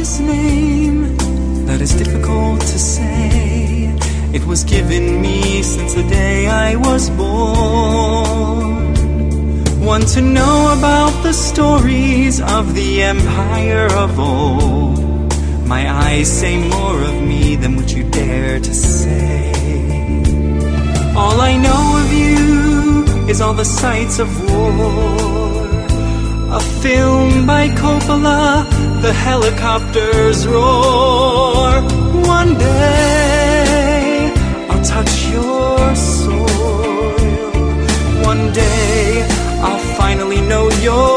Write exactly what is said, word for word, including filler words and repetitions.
this name that is difficult to say. It was given me since the day I was born. Want to know about the stories of the empire of old. My eyes say more of me than what you dare to say. All I know of you is all the sights of war. A film by Coppola, the helicopters roar. One day I'll touch your soil. One day I'll finally know your